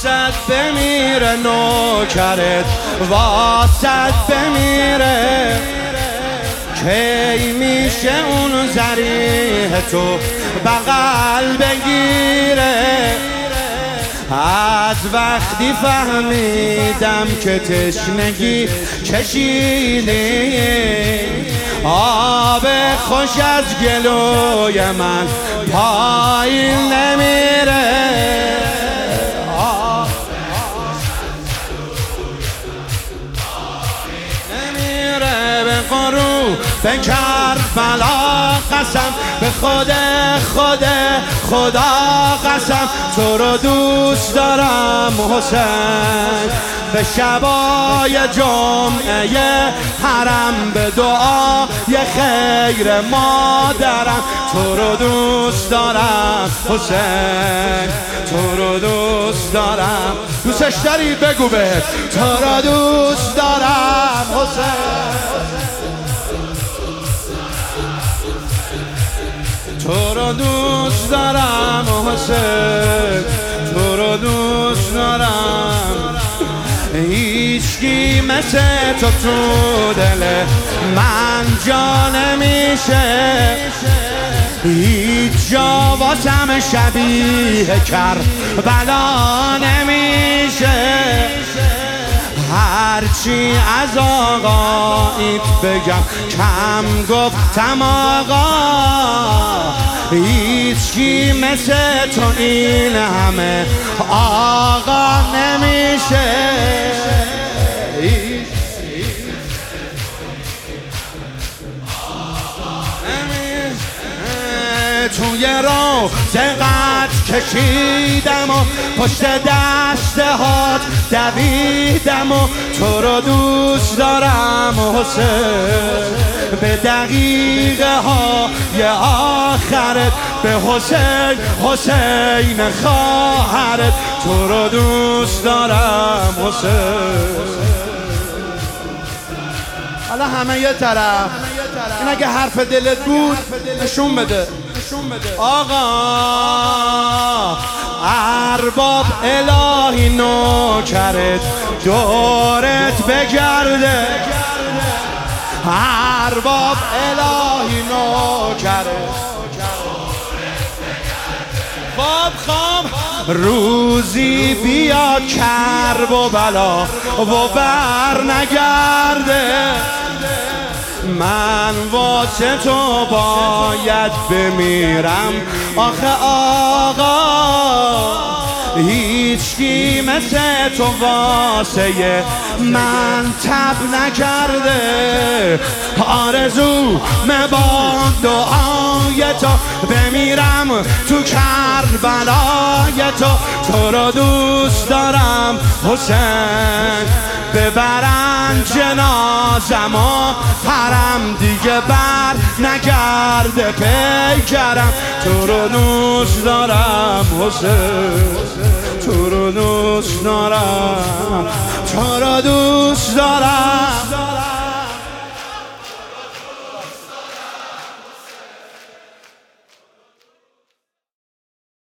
واسد بمیره نوکرت واسد بمیره کی میشه اون ذریح تو بغل بگیره از وقتی فهمیدم که تشنگی چشیدی آب خوش از گلوی من پایین نمیره نمیره به قرو به کربلا قسم به خدا قسم تو رو دوست دارم حسین به شبای جمعه حرم به دعای خیر مادرم تو رو دوست دارم حسین تو رو دوست دارم دوستش داری بگو به تو رو دوست دارم حسین تو رو دوست دارم حسین تو رو دوست دارم هیچکی مثل تو دل من جا نمیشه هیچ جا واسم شبیه کربلا نمیشه هرچی از آقایت بگم کم گفتم آقا هیچکی مثل تو این همه آقا نمیشه توی رو زقت کشیدم و پشت دستهات دویدم و تو رو دوست دارم حسین به دقیقه های آخرت به حسین خواهرت تو رو دوست دارم حسین حالا همه یه طرف این اگه حرف دلت بود نشون بده آقا ارباب الهی نوکرت دورت بگرده ارباب الهی نوکرت خواب روزی بیاد کرب و بلا و بر نگرده من واسه تو باید بمیرم آخه آقا هیچکی مثل تو واسه من تب نکرده آرزو با دعای تو بمیرم تو کربلای تو رو دوست دارم حسین ببرن جنازم و حرم دیگه بر نگرده پیکرم تو رو دوست دارم حسین تو رو دوست دارم تو رو دوست